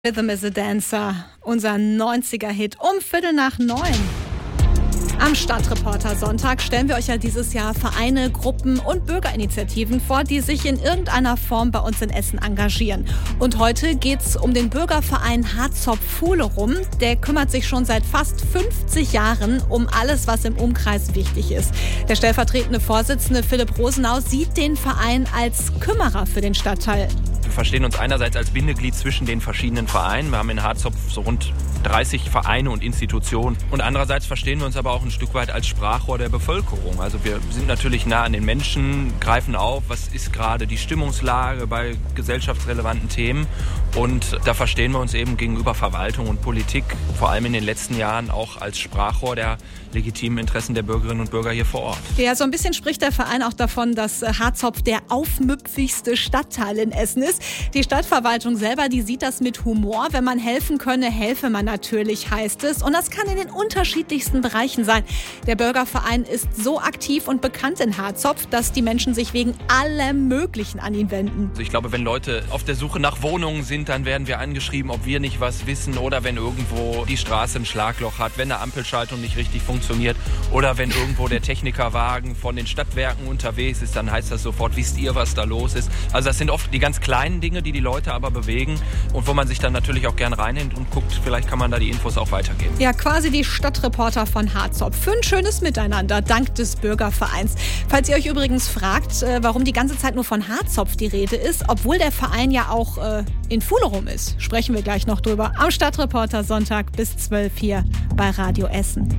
Rhythm is a Dancer, unser 90er-Hit um 8:45. Am Stadtreporter Sonntag stellen wir euch ja dieses Jahr Vereine, Gruppen und Bürgerinitiativen vor, die sich in irgendeiner Form bei uns in Essen engagieren. Und heute geht's um den Bürgerverein Harzopf-Fuhlerum. Der kümmert sich schon seit fast 50 Jahren um alles, was im Umkreis wichtig ist. Der stellvertretende Vorsitzende Philipp Rosenau sieht den Verein als Kümmerer für den Stadtteil. Wir verstehen uns einerseits als Bindeglied zwischen den verschiedenen Vereinen. Wir haben in Harzopf so rund 30 Vereine und Institutionen. Und andererseits verstehen wir uns aber auch ein Stück weit als Sprachrohr der Bevölkerung. Also wir sind natürlich nah an den Menschen, greifen auf, was ist gerade die Stimmungslage bei gesellschaftsrelevanten Themen. Und da verstehen wir uns eben gegenüber Verwaltung und Politik, vor allem in den letzten Jahren auch als Sprachrohr der legitimen Interessen der Bürgerinnen und Bürger hier vor Ort. Ja, so ein bisschen spricht der Verein auch davon, dass Harzopf der aufmüpfigste Stadtteil in Essen ist. Die Stadtverwaltung selber, die sieht das mit Humor. Wenn man helfen könne, helfe man natürlich, heißt es. Und das kann in den unterschiedlichsten Bereichen sein. Der Bürgerverein ist so aktiv und bekannt in Harzopf, dass die Menschen sich wegen allem Möglichen an ihn wenden. Also ich glaube, wenn Leute auf der Suche nach Wohnungen sind, dann werden wir angeschrieben, ob wir nicht was wissen, oder wenn irgendwo die Straße ein Schlagloch hat, wenn eine Ampelschaltung nicht richtig funktioniert oder wenn irgendwo der Technikerwagen von den Stadtwerken unterwegs ist, dann heißt das sofort, wisst ihr, was da los ist. Also das sind oft die ganz kleinen Dinge, die Leute aber bewegen und wo man sich dann natürlich auch gern reinhängt und guckt, vielleicht kann man da die Infos auch weitergeben. Ja, quasi die Stadtreporter von Harzopf. Für ein schönes Miteinander, dank des Bürgervereins. Falls ihr euch übrigens fragt, warum die ganze Zeit nur von Harzopf die Rede ist, obwohl der Verein ja auch in Fuhlerum ist, sprechen wir gleich noch drüber. Am Stadtreporter Sonntag bis 12 hier bei Radio Essen.